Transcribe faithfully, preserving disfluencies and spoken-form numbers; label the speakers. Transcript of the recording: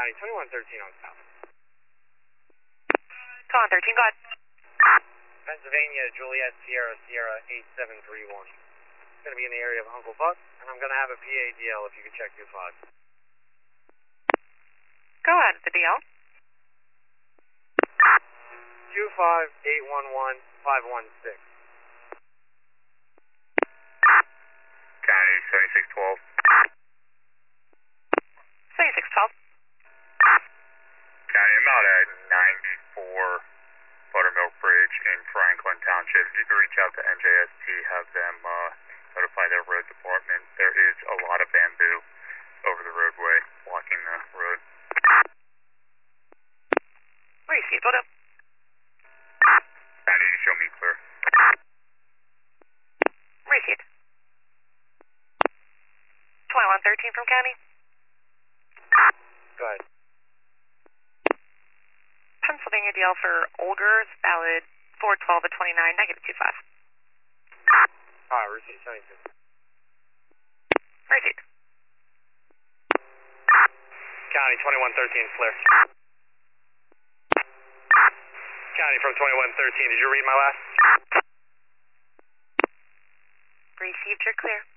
Speaker 1: County, twenty-one thirteen on south.
Speaker 2: twenty-one thirteen, go ahead.
Speaker 1: Pennsylvania, Juliet, Sierra, Sierra, eight seven three one. It's going to be in the area of Uncle Buck, and I'm going to have a P A D L if you could check your five.
Speaker 2: Go ahead, the D L.
Speaker 1: two five eight one one five one six.
Speaker 3: County, seventy-six twelve.
Speaker 2: seventy-six twelve.
Speaker 3: County, I'm out at ninety-four Buttermilk Bridge in Franklin Township. If you could reach out to N J S T, have them uh, notify their road department. There is a lot of bamboo over the roadway blocking the road.
Speaker 2: Received, what up?
Speaker 3: County, show me clear.
Speaker 2: Received. twenty-one thirteen from County.
Speaker 1: Go ahead.
Speaker 2: Pennsylvania D L for Olgers, valid four twelve at twenty-nine, negative two five.
Speaker 1: Alright, receipt seventy-two.
Speaker 2: Received.
Speaker 1: County, twenty-one thirteen, flare. County from twenty-one thirteen, did you read my last?
Speaker 2: Received, you're clear.